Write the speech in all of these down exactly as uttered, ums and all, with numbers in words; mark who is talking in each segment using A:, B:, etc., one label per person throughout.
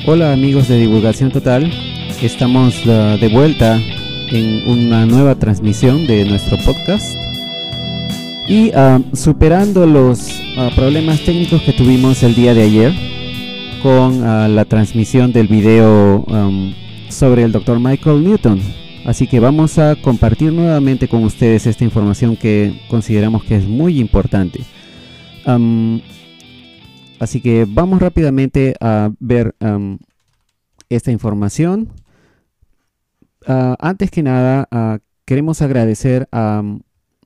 A: Hola amigos de Divulgación Total, estamos uh, de vuelta en una nueva transmisión de nuestro podcast y uh, superando los uh, problemas técnicos que tuvimos el día de ayer con uh, la transmisión del video um, sobre el doctor Michael Newton. Así que vamos a compartir nuevamente con ustedes esta información que consideramos que es muy importante. Um, Así que vamos rápidamente a ver um, esta información. Uh, antes que nada, uh, queremos agradecer a um,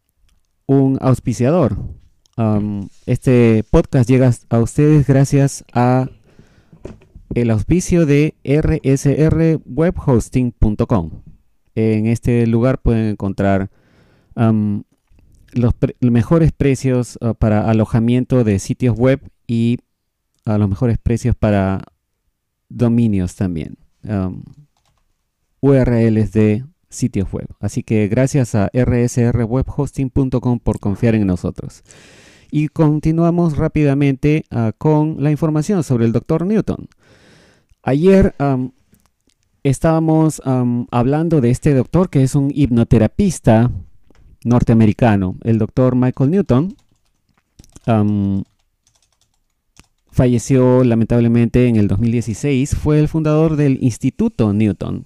A: un auspiciador. Um, este podcast llega a ustedes gracias a el auspicio de r s r web hosting punto com. En este lugar pueden encontrar um, los pre mejores precios uh, para alojamiento de sitios web y a los mejores precios para dominios también, um, U R Ls de sitios web. Así que gracias a r s r web hosting punto com por confiar en nosotros. Y continuamos rápidamente uh, con la información sobre el doctor Newton. Ayer um, estábamos um, hablando de este doctor que es un hipnoterapista norteamericano, el doctor Michael Newton. Um, Falleció lamentablemente en el dos mil dieciséis. Fue el fundador del Instituto Newton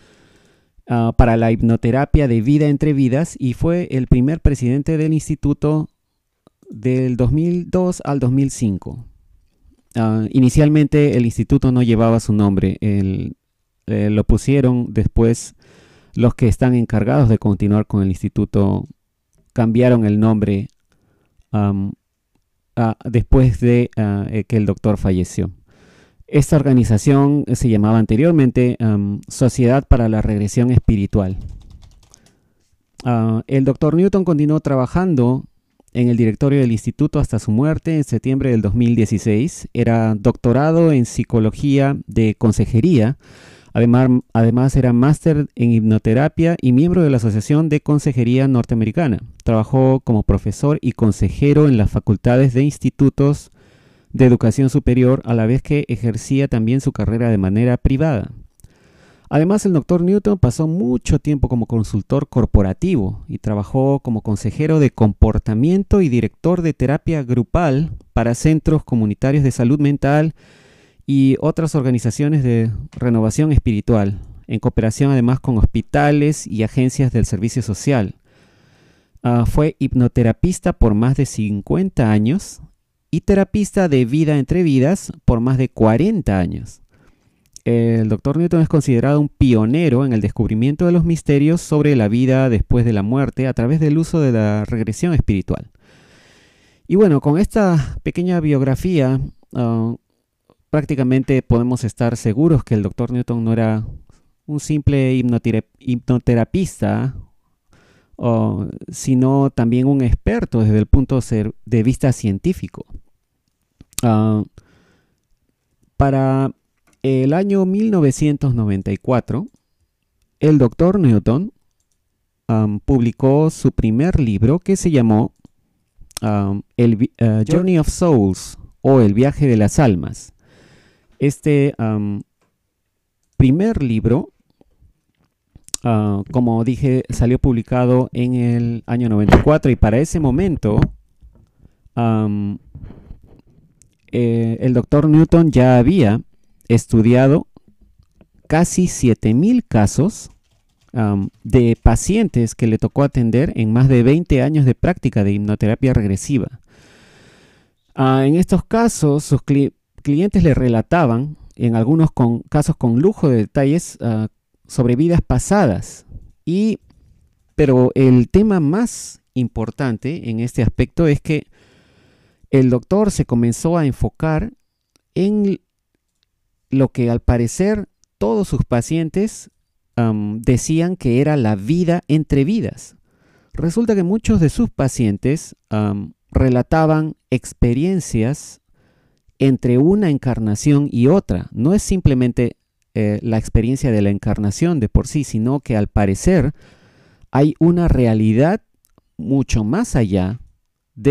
A: uh, para la hipnoterapia de vida entre vidas y fue el primer presidente del instituto del dos mil dos al dos mil cinco. Uh, inicialmente el instituto no llevaba su nombre, el, eh, lo pusieron después los que están encargados de continuar con el instituto, cambiaron el nombre um, Uh, después de uh, eh, que el doctor falleció. Esta organización se llamaba anteriormente um, Sociedad para la Regresión Espiritual. Uh, el doctor Newton continuó trabajando en el directorio del instituto hasta su muerte en septiembre del dos mil dieciséis. Era doctorado en psicología de consejería. Además, además era máster en hipnoterapia y miembro de la Asociación de Consejería Norteamericana. Trabajó como profesor y consejero en las facultades de institutos de educación superior, a la vez que ejercía también su carrera de manera privada. Además, el doctor Newton pasó mucho tiempo como consultor corporativo y trabajó como consejero de comportamiento y director de terapia grupal para centros comunitarios de salud mental y otras organizaciones de renovación espiritual, en cooperación además con hospitales y agencias del servicio social. Uh, fue hipnoterapista por más de cincuenta años y terapista de vida entre vidas por más de cuarenta años. El doctor Newton es considerado un pionero en el descubrimiento de los misterios sobre la vida después de la muerte a través del uso de la regresión espiritual. Y bueno, con esta pequeña biografía, uh, prácticamente podemos estar seguros que el doctor Newton no era un simple hipnoterapista, uh, sino también un experto desde el punto de vista científico. Uh, para el año mil novecientos noventa y cuatro, el doctor Newton um, publicó su primer libro que se llamó um, el, uh, Journey of Souls o El viaje de las almas. Este um, primer libro, uh, como dije, salió publicado en el año noventa y cuatro y para ese momento um, eh, el doctor Newton ya había estudiado casi siete mil casos um, de pacientes que le tocó atender en más de veinte años de práctica de hipnoterapia regresiva. Uh, en estos casos, sus clientes clientes le relataban, en algunos con, casos con lujo de detalles, uh, sobre vidas pasadas. Y, pero el tema más importante en este aspecto es que el doctor se comenzó a enfocar en lo que al parecer todos sus pacientes um, decían que era la vida entre vidas. Resulta que muchos de sus pacientes um, relataban experiencias entre una encarnación y otra. No es simplemente eh, la experiencia de la encarnación de por sí, sino que al parecer hay una realidad mucho más allá de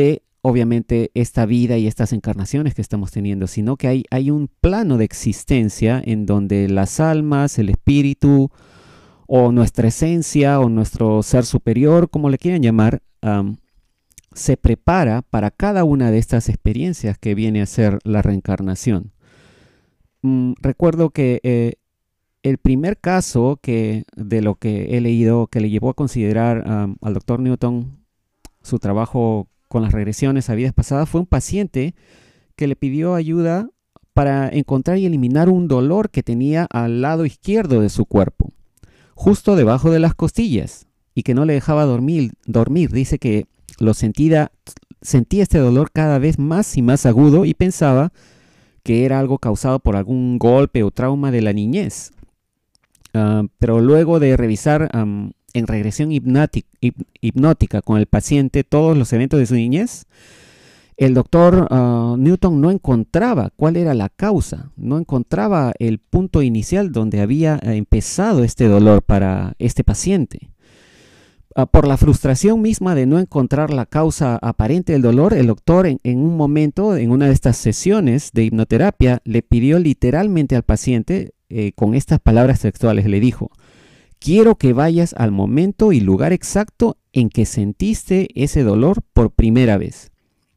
A: obviamente esta vida y estas encarnaciones que estamos teniendo, sino que hay, hay un plano de existencia en donde las almas, el espíritu, o nuestra esencia, o nuestro ser superior, como le quieran llamar, um, se prepara para cada una de estas experiencias que viene a ser la reencarnación. Mm, recuerdo que eh, el primer caso que, de lo que he leído que le llevó a considerar um, al doctor Newton su trabajo con las regresiones a vidas pasadas fue un paciente que le pidió ayuda para encontrar y eliminar un dolor que tenía al lado izquierdo de su cuerpo, justo debajo de las costillas, y que no le dejaba dormir. dormir. Dice que lo sentía, sentía este dolor cada vez más y más agudo y pensaba que era algo causado por algún golpe o trauma de la niñez. Uh, pero luego de revisar um, en regresión hipnótica, hipnótica con el paciente todos los eventos de su niñez, el doctor uh, Newton no encontraba cuál era la causa, no encontraba el punto inicial donde había uh, empezado este dolor para este paciente. Uh, por la frustración misma de no encontrar la causa aparente del dolor, el doctor en, en un momento, en una de estas sesiones de hipnoterapia, le pidió literalmente al paciente, eh, con estas palabras textuales, le dijo: quiero que vayas al momento y lugar exacto en que sentiste ese dolor por primera vez.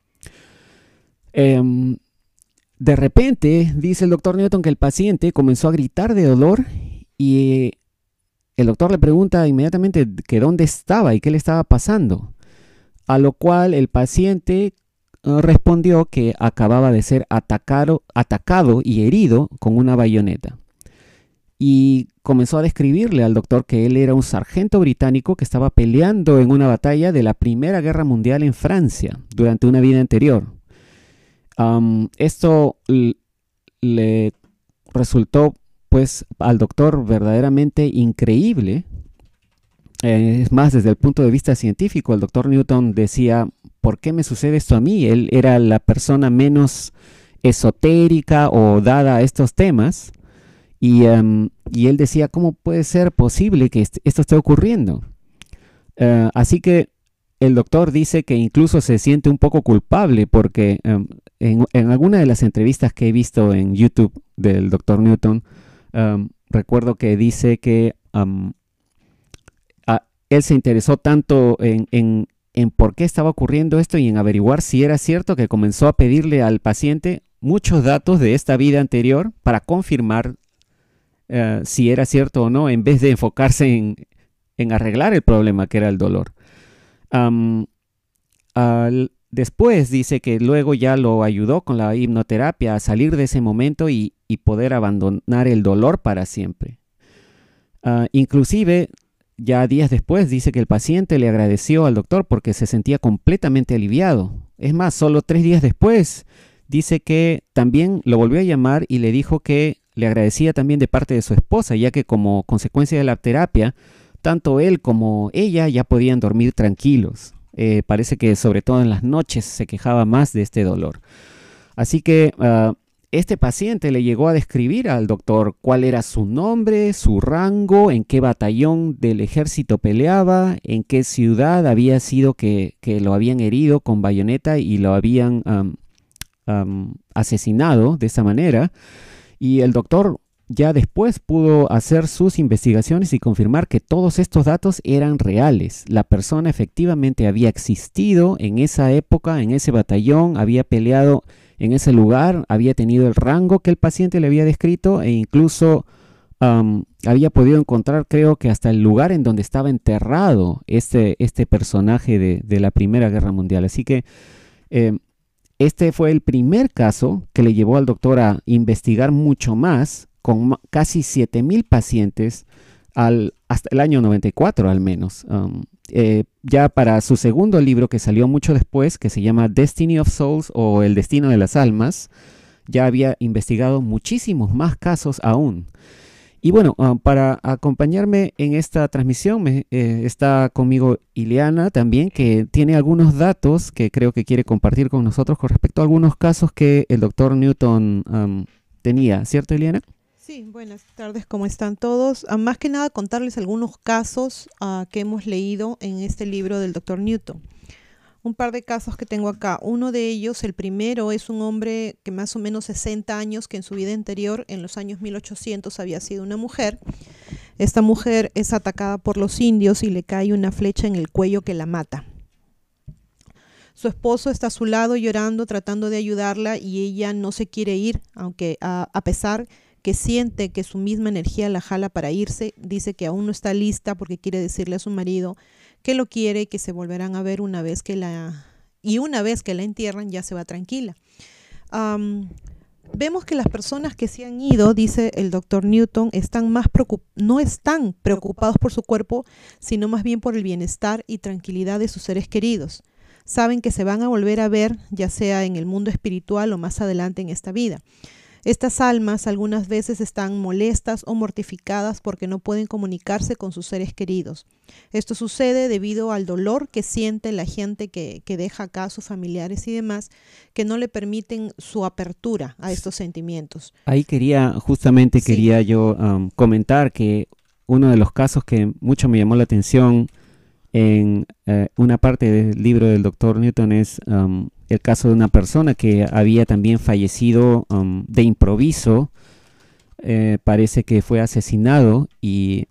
A: Eh, de repente, dice el doctor Newton, que el paciente comenzó a gritar de dolor y el doctor le pregunta inmediatamente que dónde estaba y qué le estaba pasando, a lo cual el paciente uh, respondió que acababa de ser atacado, atacado y herido con una bayoneta. Y comenzó a describirle al doctor que él era un sargento británico que estaba peleando en una batalla de la Primera Guerra Mundial en Francia durante una vida anterior. Um, esto le resultó pues al doctor verdaderamente increíble. Eh, es más, desde el punto de vista científico, el doctor Newton decía: ¿por qué me sucede esto a mí? Él era la persona menos esotérica o dada a estos temas. Y, um, y él decía: ¿cómo puede ser posible que est esto esté ocurriendo? Uh, así que el doctor dice que incluso se siente un poco culpable porque um, en, en alguna de las entrevistas que he visto en YouTube del doctor Newton, um, recuerdo que dice que um, a, él se interesó tanto en, en, en por qué estaba ocurriendo esto y en averiguar si era cierto, que comenzó a pedirle al paciente muchos datos de esta vida anterior para confirmar Uh, si era cierto o no, en vez de enfocarse en, en arreglar el problema que era el dolor. Um, al, después dice que luego ya lo ayudó con la hipnoterapia a salir de ese momento y, y poder abandonar el dolor para siempre. Uh, inclusive, ya días después, dice que el paciente le agradeció al doctor porque se sentía completamente aliviado. Es más, solo tres días después, dice que también lo volvió a llamar y le dijo que le agradecía también de parte de su esposa, ya que como consecuencia de la terapia, tanto él como ella ya podían dormir tranquilos. Eh, parece que sobre todo en las noches se quejaba más de este dolor. Así que uh, este paciente le llegó a describir al doctor cuál era su nombre, su rango, en qué batallón del ejército peleaba, en qué ciudad había sido que, que lo habían herido con bayoneta y lo habían um, um, asesinado de esa manera. Y el doctor ya después pudo hacer sus investigaciones y confirmar que todos estos datos eran reales. La persona efectivamente había existido en esa época, en ese batallón, había peleado en ese lugar, había tenido el rango que el paciente le había descrito e incluso um, había podido encontrar, creo que hasta el lugar en donde estaba enterrado este, este personaje de, de la Primera Guerra Mundial. Así que eh, este fue el primer caso que le llevó al doctor a investigar mucho más, con casi siete mil pacientes al, hasta el año noventa y cuatro al menos. Um, eh, ya para su segundo libro, que salió mucho después, que se llama Destiny of Souls o El Destino de las Almas, ya había investigado muchísimos más casos aún. Y bueno, uh, para acompañarme en esta transmisión me, eh, está conmigo Ileana también, que tiene algunos datos que creo que quiere compartir con nosotros con respecto a algunos casos que el doctor Newton um, tenía, ¿cierto, Ileana?
B: Sí, buenas tardes, ¿cómo están todos? Uh, más que nada contarles algunos casos uh, que hemos leído en este libro del doctor Newton. un par de casos que tengo acá. Uno de ellos, el primero, es un hombre que más o menos sesenta años, que en su vida anterior, en los años mil ochocientos, había sido una mujer. Esta mujer es atacada por los indios y le cae una flecha en el cuello que la mata. Su esposo está a su lado llorando, tratando de ayudarla, y ella no se quiere ir, aunque a, a pesar que siente que su misma energía la jala para irse. Dice que aún no está lista porque quiere decirle a su marido que lo quiere y que se volverán a ver una vez que la y una vez que la entierran ya se va tranquila. Um, vemos que las personas que se han ido, dice el doctor Newton, están más preocup- no están preocupados por su cuerpo, sino más bien por el bienestar y tranquilidad de sus seres queridos. Saben que se van a volver a ver, ya sea en el mundo espiritual o más adelante en esta vida. Estas almas algunas veces están molestas o mortificadas porque no pueden comunicarse con sus seres queridos. Esto sucede debido al dolor que siente la gente que, que deja acá a sus familiares y demás, que no le permiten su apertura a estos sentimientos.
A: Ahí quería, justamente sí. quería yo um, comentar que uno de los casos que mucho me llamó la atención en eh, una parte del libro del doctor Newton es um, el caso de una persona que había también fallecido um, de improviso. Eh, parece que fue asesinado y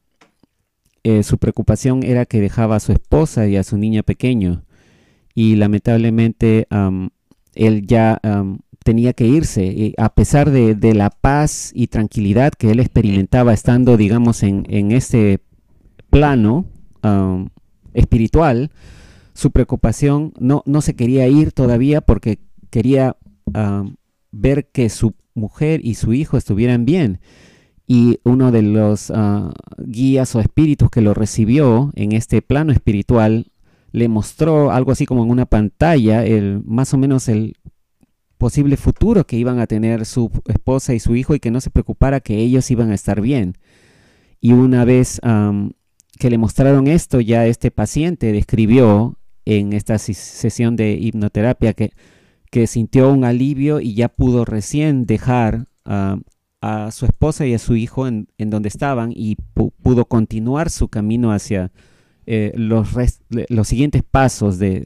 A: eh, su preocupación era que dejaba a su esposa y a su niña pequeño, y lamentablemente um, él ya um, tenía que irse, y a pesar de, de la paz y tranquilidad que él experimentaba estando, digamos, en, en este plano um, espiritual. Su preocupación no, no se quería ir todavía porque quería uh, ver que su mujer y su hijo estuvieran bien. Y uno de los uh, guías o espíritus que lo recibió en este plano espiritual le mostró algo así como en una pantalla, el, más o menos el posible futuro que iban a tener su esposa y su hijo, y que no se preocupara, que ellos iban a estar bien. Y una vez um, que le mostraron esto, ya este paciente describió en esta sesión de hipnoterapia que, que sintió un alivio y ya pudo recién dejar uh, a su esposa y a su hijo en, en donde estaban, y pu pudo continuar su camino hacia eh, los, los siguientes pasos de,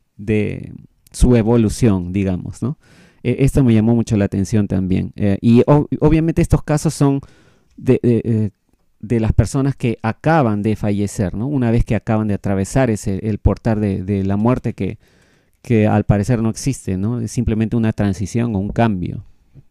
A: de su evolución, digamos, ¿no? Eh, esto me llamó mucho la atención también. Eh, y ob obviamente estos casos son de... de eh, de las personas que acaban de fallecer, ¿no? Una vez que acaban de atravesar ese, el portal de, de la muerte que, que al parecer no existe, ¿no? Es simplemente una transición o un cambio.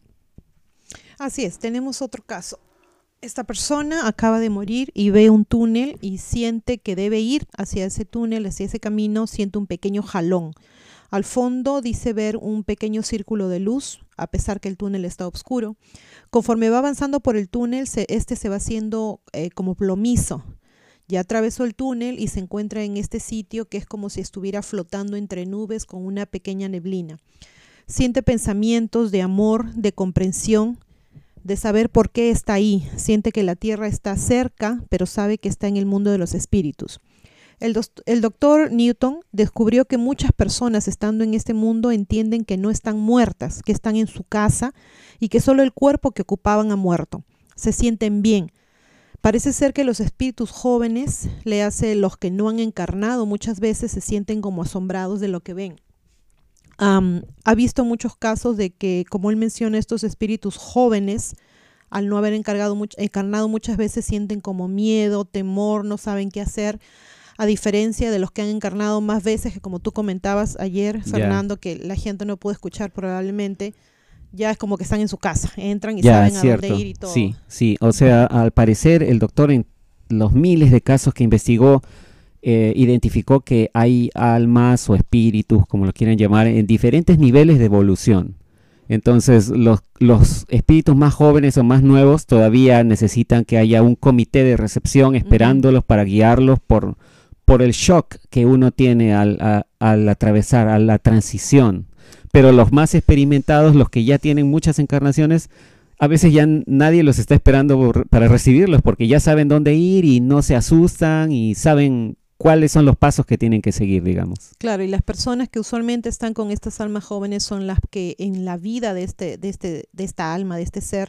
B: Así es, tenemos otro caso. Esta persona acaba de morir y ve un túnel y siente que debe ir hacia ese túnel, hacia ese camino, siente un pequeño jalón. Al fondo dice ver un pequeño círculo de luz, a pesar que el túnel está oscuro. Conforme va avanzando por el túnel, se, este se va haciendo eh, como plomizo. Ya atravesó el túnel y se encuentra en este sitio que es como si estuviera flotando entre nubes con una pequeña neblina. Siente pensamientos de amor, de comprensión, de saber por qué está ahí. Siente que la tierra está cerca, pero sabe que está en el mundo de los espíritus. El, do el doctor Newton descubrió que muchas personas estando en este mundo entienden que no están muertas, que están en su casa y que solo el cuerpo que ocupaban ha muerto. Se sienten bien. Parece ser que los espíritus jóvenes, le hace los que no han encarnado, muchas veces se sienten como asombrados de lo que ven. Um, ha visto muchos casos de que, como él menciona, estos espíritus jóvenes, al no haber encargado much encarnado, muchas veces sienten como miedo, temor, no saben qué hacer. A diferencia de los que han encarnado más veces, que como tú comentabas ayer, Fernando, yeah. que la gente no pudo escuchar probablemente, ya es como que están en su casa, entran y yeah, saben a dónde ir y todo.
A: Sí, sí, o sea, al parecer el doctor en los miles de casos que investigó, eh, identificó que hay almas o espíritus, como lo quieran llamar, en diferentes niveles de evolución. Entonces, los, los espíritus más jóvenes o más nuevos todavía necesitan que haya un comité de recepción esperándolos uh-huh. para guiarlos por... por el shock que uno tiene al, a, al atravesar, a la transición. Pero los más experimentados, los que ya tienen muchas encarnaciones, a veces ya nadie los está esperando por, para recibirlos, porque ya saben dónde ir y no se asustan y saben cuáles son los pasos que tienen que seguir, digamos.
B: Claro, y las personas que usualmente están con estas almas jóvenes son las que en la vida de, este, de, este, de esta alma, de este ser,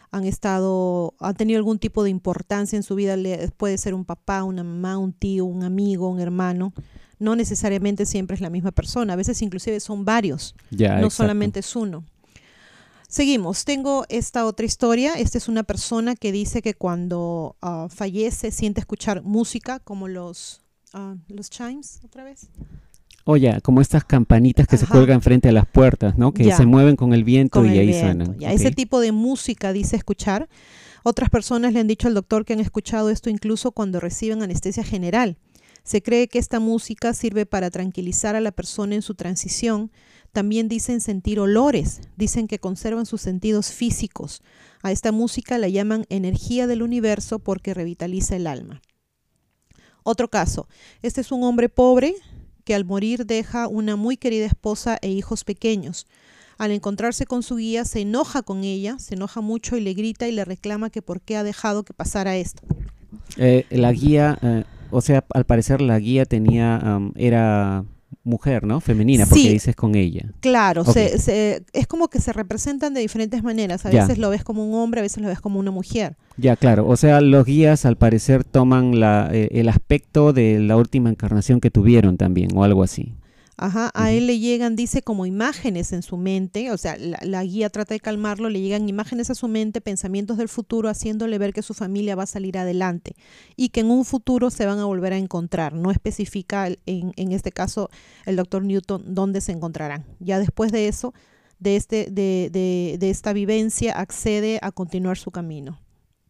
B: han estado, han tenido algún tipo de importancia en su vida. Le- puede ser un papá, una mamá, un tío, un amigo, un hermano. No necesariamente siempre es la misma persona, a veces inclusive son varios,
A: Ya,
B: no
A: exacto.
B: solamente es uno. Seguimos, tengo esta otra historia. Esta es una persona que dice que cuando ah, fallece siente escuchar música como los, ah, los chimes, otra vez.
A: Oye, como estas campanitas que se
B: Ajá.
A: cuelgan frente a las puertas, ¿no? Que
B: Ya.
A: se mueven con el viento
B: Con
A: y
B: el
A: ahí
B: viento.
A: suenan.
B: Ya,
A: Ok.
B: ese tipo de música dice escuchar. Otras personas le han dicho al doctor que han escuchado esto incluso cuando reciben anestesia general. Se cree que esta música sirve para tranquilizar a la persona en su transición. También dicen sentir olores, dicen que conservan sus sentidos físicos. A esta música la llaman energía del universo porque revitaliza el alma. Otro caso, este es un hombre pobre que al morir deja una muy querida esposa e hijos pequeños. Al encontrarse con su guía se enoja con ella, se enoja mucho y le grita y le reclama que por qué ha dejado que pasara esto.
A: Eh, la guía, eh, o sea, al parecer la guía tenía, am, era mujer, ¿no? Femenina, porque
B: Sí.
A: dices con ella.
B: Claro,
A: Ok.
B: se, se- es como que se representan de diferentes maneras. A
A: Ya.
B: veces lo ves como un hombre, a veces lo ves como una mujer.
A: Ya, claro. O sea, los guías al parecer toman la, eh, el aspecto de la última encarnación que tuvieron también, o algo así.
B: Ajá, a
A: Ujú.
B: él le llegan, dice, como imágenes en su mente, o sea, la, la guía trata de calmarlo, le llegan imágenes a su mente, pensamientos del futuro, haciéndole ver que su familia va a salir adelante y que en un futuro se van a volver a encontrar. No especifica el- en, en este caso el doctor Newton dónde se encontrarán. Ya después de eso, de, este, de, de, de esta vivencia, accede a continuar su camino.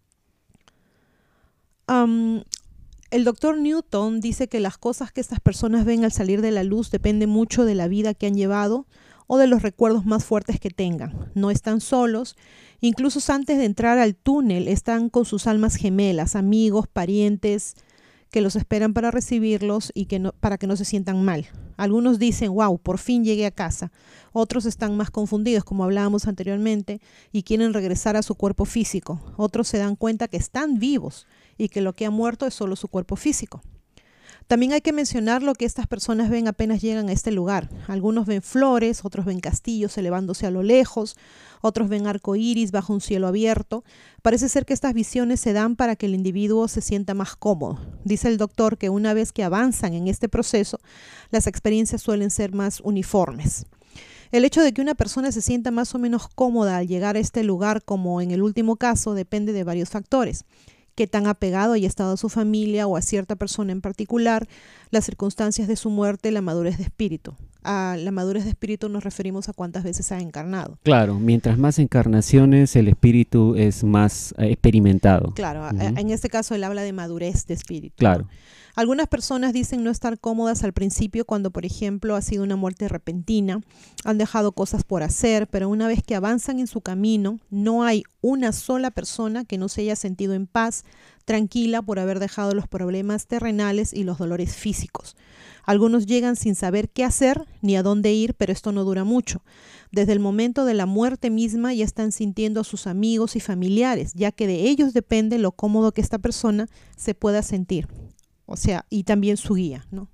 B: Am, el doctor Newton dice que las cosas que estas personas ven al salir de la luz dependen mucho de la vida que han llevado o de los recuerdos más fuertes que tengan. No están solos, incluso antes de entrar al túnel están con sus almas gemelas, amigos, parientes que los esperan para recibirlos y que no, para que no se sientan mal. Algunos dicen, wow, por fin llegué a casa. Otros están más confundidos, como hablábamos anteriormente, y quieren regresar a su cuerpo físico. Otros se dan cuenta que están vivos y que lo que ha muerto es solo su cuerpo físico. También hay que mencionar lo que estas personas ven apenas llegan a este lugar. Algunos ven flores, otros ven castillos elevándose a lo lejos, otros ven arcoíris bajo un cielo abierto. Parece ser que estas visiones se dan para que el individuo se sienta más cómodo. Dice el doctor que una vez que avanzan en este proceso, las experiencias suelen ser más uniformes. El hecho de que una persona se sienta más o menos cómoda al llegar a este lugar, como en el último caso, depende de varios factores. Qué tan apegado haya estado a su familia o a cierta persona en particular, las circunstancias de su muerte, la madurez de espíritu. A la madurez de espíritu nos referimos a cuántas veces ha encarnado.
A: Claro, mientras más encarnaciones, el espíritu es más eh, experimentado.
B: Claro, a-
A: Ujú.
B: en este caso él habla de madurez de espíritu.
A: Claro.
B: ¿no? Algunas personas dicen no estar cómodas al principio cuando, por ejemplo, ha sido una muerte repentina, han dejado cosas por hacer, pero una vez que avanzan en su camino, no hay una sola persona que no se haya sentido en paz, tranquila por haber dejado los problemas terrenales y los dolores físicos. Algunos llegan sin saber qué hacer ni a dónde ir, pero esto no dura mucho. Desde el momento de la muerte misma ya están sintiendo a sus amigos y familiares, ya que de ellos depende lo cómodo que esta persona se pueda sentir. O sea, y también su guía, ¿no?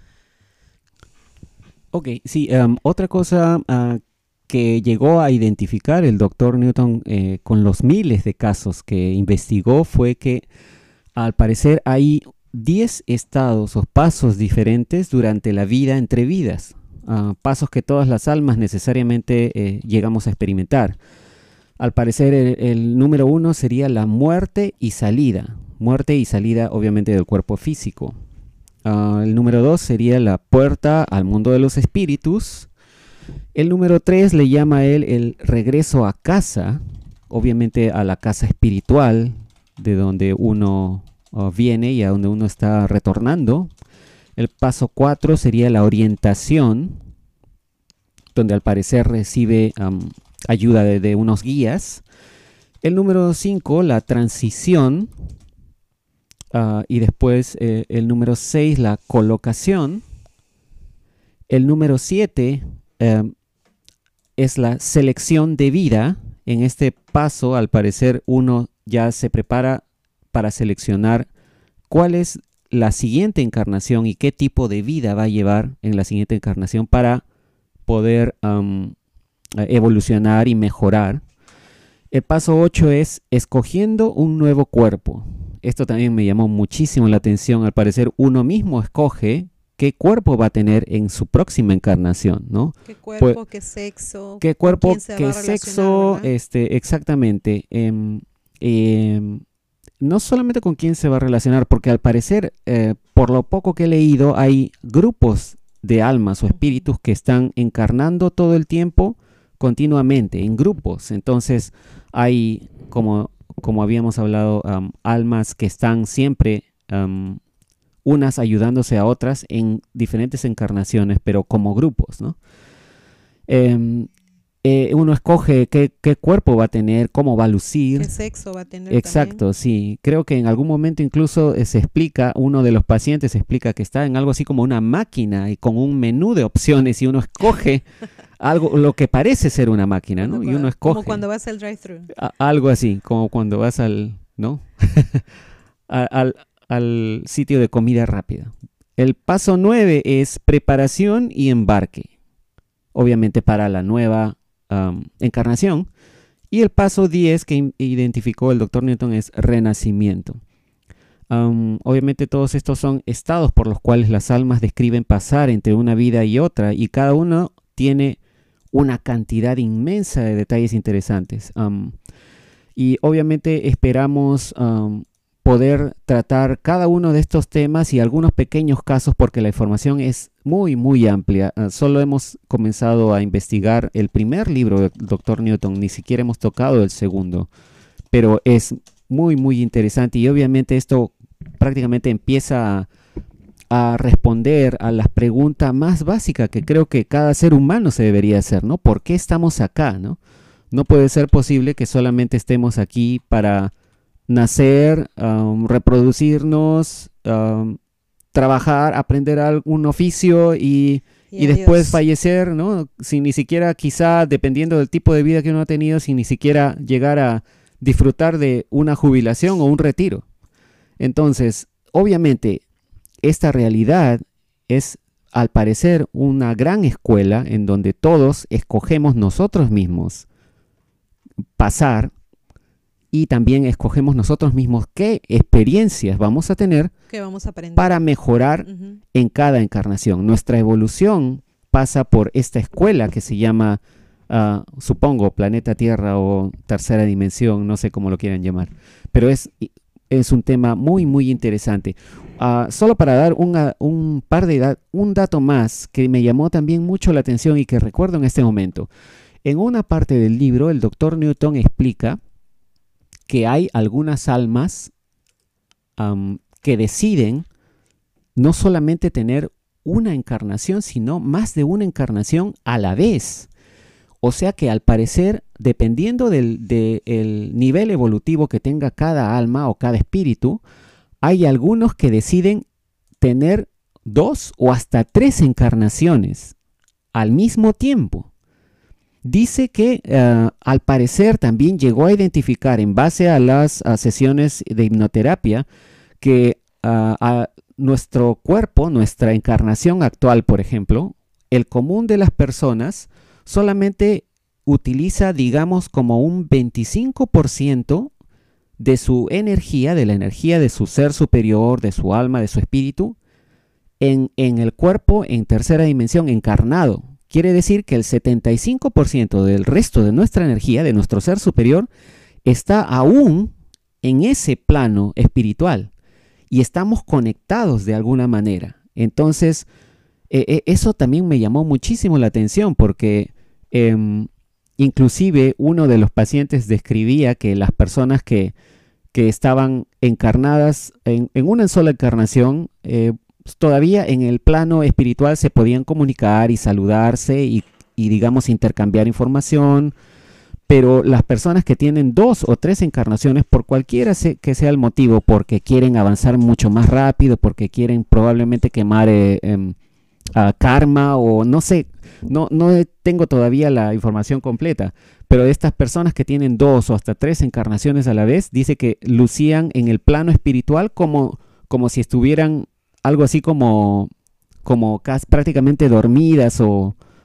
A: Ok, sí, em, otra cosa ah, que llegó a identificar el doctor Newton eh, con los miles de casos que investigó fue que al parecer hay diez estados o pasos diferentes durante la vida entre vidas, ah, pasos que todas las almas necesariamente eh, llegamos a experimentar. Al parecer el, el número uno sería la muerte y salida, muerte y salida obviamente del cuerpo físico. Uh, el número dos sería la puerta al mundo de los espíritus. El número tres le llama a él el regreso a casa, obviamente a la casa espiritual, de donde uno uh, viene y a donde uno está retornando. El paso cuatro sería la orientación, donde al parecer recibe um, ayuda de, de unos guías. El número cinco, la transición. Uh, y después eh, el número seis, la colocación. El número siete eh, es la selección de vida. En este paso, al parecer, uno ya se prepara para seleccionar cuál es la siguiente encarnación y qué tipo de vida va a llevar en la siguiente encarnación para poder um, evolucionar y mejorar. El paso ocho es escogiendo un nuevo cuerpo. Esto también me llamó muchísimo la atención. Al parecer uno mismo escoge qué cuerpo va a tener en su próxima encarnación, ¿no?
B: ¿Qué cuerpo,
A: Pues,
B: qué sexo?
A: qué
B: ¿Con
A: cuerpo,
B: quién se va
A: qué
B: a relacionar,
A: sexo,
B: verdad?
A: este, exactamente. Em, em, no solamente con quién se va a relacionar, porque al parecer, eh, por lo poco que he leído, hay grupos de almas o
B: Ujú.
A: espíritus que están encarnando todo el tiempo, continuamente, en grupos. Entonces, hay, como, como habíamos hablado, am, almas que están siempre, am, unas ayudándose a otras en diferentes encarnaciones, pero como grupos, ¿no? Em, eh, uno escoge qué, qué cuerpo va a tener, cómo va a
B: ¿Qué
A: lucir.
B: sexo va a tener también?
A: Exacto, sí. Creo que en algún momento incluso eh, se explica, uno de los pacientes explica que está en algo así como una máquina y con un menú de opciones y uno escoge algo, lo que parece ser una máquina,
B: Cuando
A: ¿no? Y
B: cua-
A: uno
B: como
A: escoge
B: cuando vas al drive-thru.
A: a- algo así, como cuando vas al, ¿no? A- al, al sitio de comida rápida. El paso nueve es preparación y embarque, obviamente para la nueva am, encarnación. Y el paso diez que in- identificó el doctor Newton es renacimiento. Am, obviamente todos estos son estados por los cuales las almas describen pasar entre una vida y otra y cada uno tiene una cantidad inmensa de detalles interesantes. Am, y obviamente esperamos am, poder tratar cada uno de estos temas y algunos pequeños casos porque la información es muy, muy amplia. Ah, solo hemos comenzado a investigar el primer libro del doctor Newton, ni siquiera hemos tocado el segundo, pero es muy, muy interesante y obviamente esto prácticamente empieza a, a responder a la pregunta más básica que creo que cada ser humano se debería hacer, ¿no? ¿Por qué estamos acá, no? No puede ser posible que solamente estemos aquí para nacer, um, reproducirnos, um, trabajar, aprender algún oficio y,
B: Y
A: y después
B: adiós.
A: fallecer, ¿no? Sin ni siquiera, quizá, dependiendo del tipo de vida que uno ha tenido, sin ni siquiera llegar a disfrutar de una jubilación o un retiro. Entonces, obviamente, esta realidad es, al parecer, una gran escuela en donde todos escogemos nosotros mismos pasar y también escogemos nosotros mismos qué experiencias vamos a tener
B: ¿Qué vamos a aprender?
A: para mejorar
B: Ujú.
A: en cada encarnación. Nuestra evolución pasa por esta escuela que se llama, ah, supongo, planeta Tierra o tercera dimensión, no sé cómo lo quieran llamar, pero es, es un tema muy, muy interesante. Ah, solo para dar una- un par de da- un dato más que me llamó también mucho la atención y que recuerdo en este momento. En una parte del libro, el doctor Newton explica que hay algunas almas am, que deciden no solamente tener una encarnación, sino más de una encarnación a la vez. O sea que al parecer, dependiendo del, del nivel evolutivo que tenga cada alma o cada espíritu, hay algunos que deciden tener dos o hasta tres encarnaciones al mismo tiempo. Dice que uh, al parecer también llegó a identificar en base a las a sesiones de hipnoterapia que uh, a nuestro cuerpo, nuestra encarnación actual, por ejemplo, el común de las personas solamente utiliza, digamos, como un veinticinco por ciento de su energía, de la energía de su ser superior, de su alma, de su espíritu, en, en el cuerpo en tercera dimensión, encarnado. Quiere decir que el setenta y cinco por ciento del resto de nuestra energía, de nuestro ser superior, está aún en ese plano espiritual y estamos conectados de alguna manera. Entonces, eh, eso también me llamó muchísimo la atención porque eh, inclusive uno de los pacientes describía que las personas que, que estaban encarnadas en, en una sola encarnación, eh, todavía en el plano espiritual se podían comunicar y saludarse y, y digamos intercambiar información, pero las personas que tienen dos o tres encarnaciones, por cualquiera se, que sea el motivo, porque quieren avanzar mucho más rápido, porque quieren probablemente quemar eh, eh, karma o no sé, no, no tengo todavía la información completa, pero estas personas que tienen dos o hasta tres encarnaciones a la vez, dice que lucían en el plano espiritual como, como si estuvieran algo así como, como casi prácticamente dormidas o,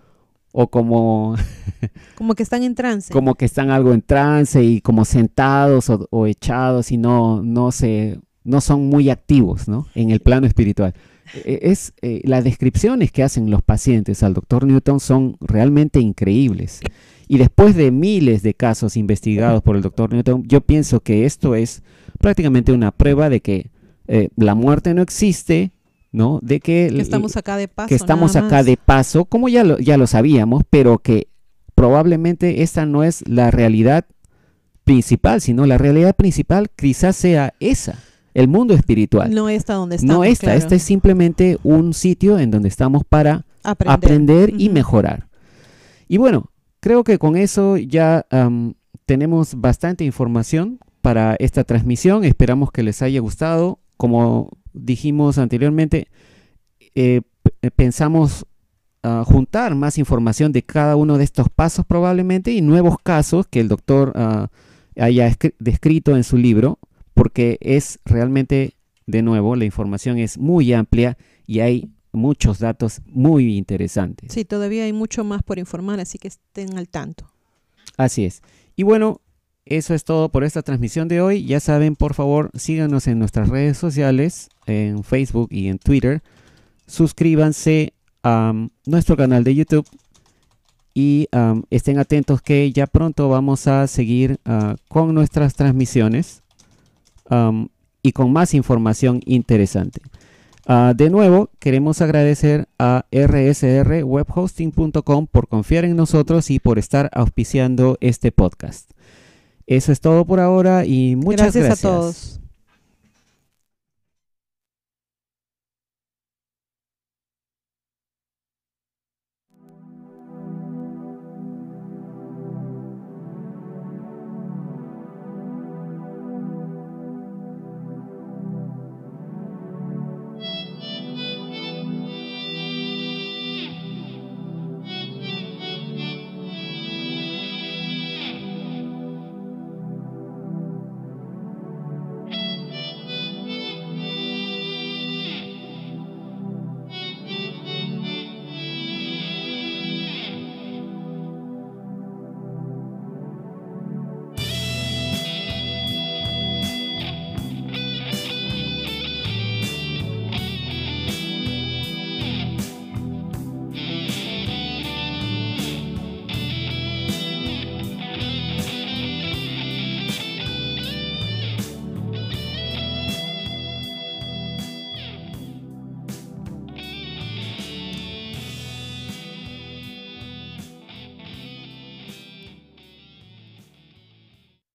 A: o como,
B: Como que están en trance.
A: como que están algo en trance y como sentados o, o echados y no, no, se, no son muy activos, ¿no? En el plano espiritual. Eh, Es, eh, las descripciones que hacen los pacientes al doctor Newton son realmente increíbles. Y después de miles de casos investigados por el doctor Newton, yo pienso que esto es prácticamente una prueba de que eh, la muerte no existe, ¿no? De que,
B: Que estamos acá de paso.
A: que estamos
B: nada
A: acá
B: más.
A: de paso, como ya lo, ya lo sabíamos, pero que probablemente esta no es la realidad principal, sino la realidad principal quizás sea esa, el mundo espiritual.
B: No esta donde estamos.
A: No esta,
B: claro.
A: este es simplemente un sitio en donde estamos para
B: Aprender,
A: aprender y
B: Ujú.
A: mejorar. Y bueno, creo que con eso ya um, tenemos bastante información para esta transmisión. Esperamos que les haya gustado. Como dijimos anteriormente, eh, p- pensamos uh, juntar más información de cada uno de estos pasos probablemente y nuevos casos que el doctor uh, haya escri- descrito en su libro, porque es realmente, de nuevo, la información es muy amplia y hay muchos datos muy interesantes.
B: Sí, todavía hay mucho más por informar, así que estén al tanto.
A: Así es. Y bueno, eso es todo por esta transmisión de hoy. Ya saben, por favor, síganos en nuestras redes sociales, en Facebook y en Twitter. Suscríbanse a um, nuestro canal de YouTube y um, estén atentos que ya pronto vamos a seguir uh, con nuestras transmisiones um, y con más información interesante. Uh, de nuevo, queremos agradecer a r s r web hosting punto com por confiar en nosotros y por estar auspiciando este podcast. Eso es todo por ahora y muchas gracias.
B: Gracias a todos.